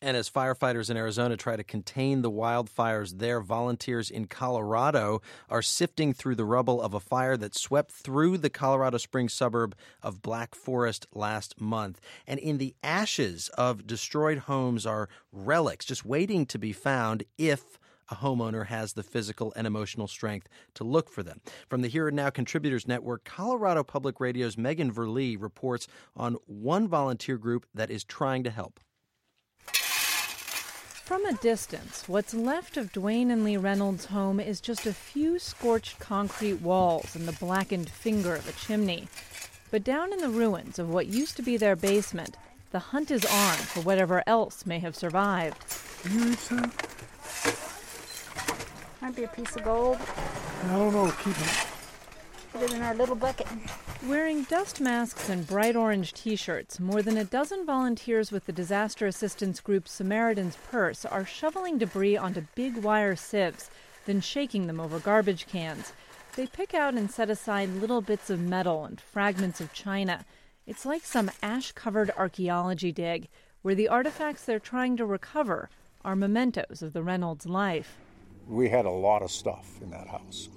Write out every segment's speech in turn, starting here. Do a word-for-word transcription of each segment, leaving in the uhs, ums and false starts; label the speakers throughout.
Speaker 1: And as firefighters in Arizona try to contain the wildfires there, volunteers in Colorado are sifting through the rubble of a fire that swept through the Colorado Springs suburb of Black Forest last month. And in the ashes of destroyed homes are relics just waiting to be found if a homeowner has the physical and emotional strength to look for them. From the Here and Now Contributors Network, Colorado Public Radio's Megan Verlee reports on one volunteer group that is trying to help.
Speaker 2: From a distance, what's left of Dwayne and Lee Reynolds' home is just a few scorched concrete walls and the blackened finger of a chimney. But down in the ruins of what used to be their basement, the hunt is on for whatever else may have survived.
Speaker 3: You eat some?
Speaker 4: Might be a piece of gold.
Speaker 3: I don't know. Keep it.
Speaker 4: Put it in our little bucket.
Speaker 2: Wearing dust masks and bright orange T-shirts, more than a dozen volunteers with the disaster assistance group Samaritan's Purse are shoveling debris onto big wire sieves, then shaking them over garbage cans. They pick out and set aside little bits of metal and fragments of china. It's like some ash-covered archaeology dig, where the artifacts they're trying to recover are mementos of the Reynolds life.
Speaker 5: We had a lot of stuff in that house.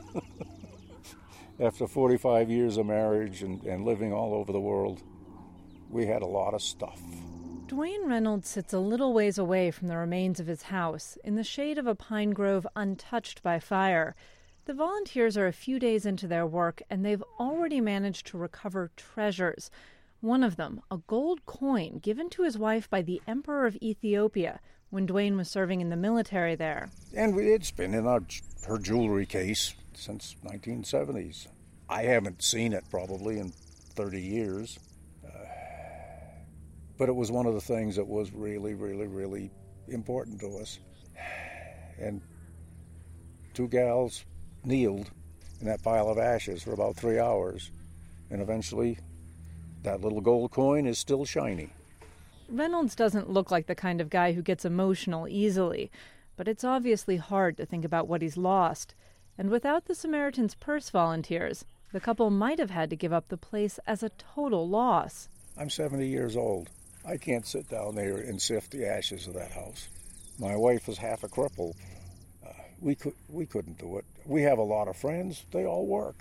Speaker 5: After forty-five years of marriage and, and living all over the world, we had a lot of stuff.
Speaker 2: Dwayne Reynolds sits a little ways away from the remains of his house, in the shade of a pine grove untouched by fire. The volunteers are a few days into their work, and they've already managed to recover treasures. One of them, a gold coin given to his wife by the Emperor of Ethiopia when Dwayne was serving in the military there.
Speaker 5: And it's been in our, her jewelry case since nineteen seventies. I haven't seen it probably in thirty years. Uh, but it was one of the things that was really, really, really important to us. And two gals kneeled in that pile of ashes for about three hours. And eventually, that little gold coin is still shiny.
Speaker 2: Reynolds doesn't look like the kind of guy who gets emotional easily, but it's obviously hard to think about what he's lost. And without the Samaritan's Purse volunteers, the couple might have had to give up the place as a total loss.
Speaker 5: I'm seventy years old. I can't sit down there and sift the ashes of that house. My wife is half a cripple. Uh, we, could, we couldn't do it. We have a lot of friends. They all work.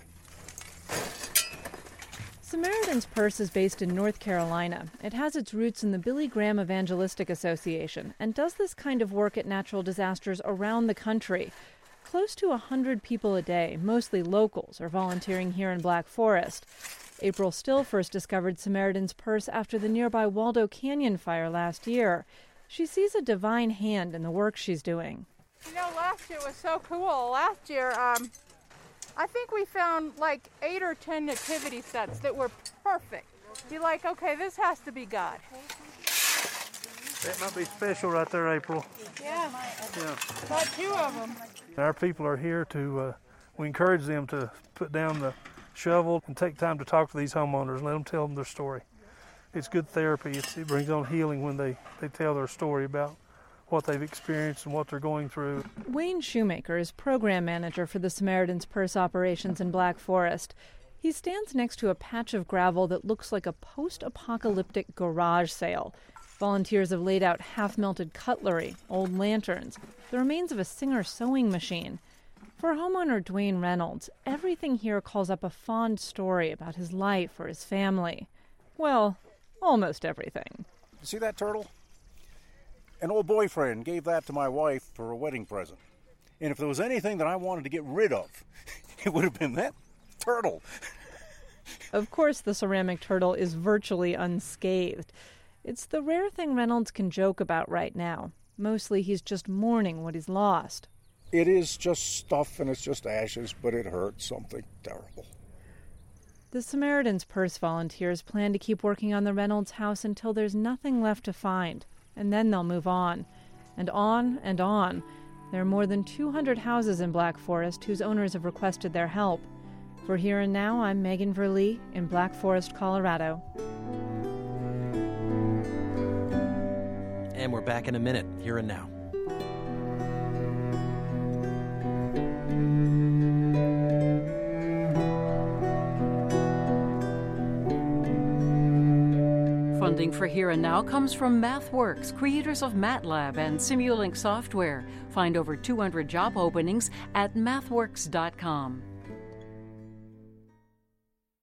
Speaker 2: Samaritan's Purse is based in North Carolina. It has its roots in the Billy Graham Evangelistic Association and does this kind of work at natural disasters around the country. Close to one hundred people a day, mostly locals, are volunteering here in Black Forest. April Still first discovered Samaritan's Purse after the nearby Waldo Canyon fire last year. She sees a divine hand in the work she's doing.
Speaker 6: You know, last year was so cool. Last year, um, I think we found like eight or ten nativity sets that were perfect. You're like, okay, this has to be God.
Speaker 3: That might be special right there, April.
Speaker 6: Yeah,
Speaker 3: Yeah.
Speaker 6: got two of them.
Speaker 3: Our people are here to, uh, we encourage them to put down the shovel and take time to talk to these homeowners and let them tell them their story. It's good therapy. It's, it brings on healing when they, they tell their story about what they've experienced and what they're going through.
Speaker 2: Wayne Shoemaker is program manager for the Samaritan's Purse operations in Black Forest. He stands next to a patch of gravel that looks like a post-apocalyptic garage sale. Volunteers have laid out half-melted cutlery, old lanterns, the remains of a Singer sewing machine. For homeowner Dwayne Reynolds, everything here calls up a fond story about his life or his family. Well, almost everything.
Speaker 5: You see that turtle? An old boyfriend gave that to my wife for a wedding present. And if there was anything that I wanted to get rid of, it would have been that turtle.
Speaker 2: Of course, the ceramic turtle is virtually unscathed. It's the rare thing Reynolds can joke about right now. Mostly he's just mourning what he's lost.
Speaker 5: It is just stuff and it's just ashes, but it hurts something terrible.
Speaker 2: The Samaritan's Purse volunteers plan to keep working on the Reynolds house until there's nothing left to find, and then they'll move on. And on and on. There are more than two hundred houses in Black Forest whose owners have requested their help. For Here and Now, I'm Megan Verlee in Black Forest, Colorado.
Speaker 1: And we're back in a minute, Here and Now.
Speaker 7: Funding for Here and Now comes from MathWorks, creators of MATLAB and Simulink software. Find over two hundred job openings at mathworks dot com.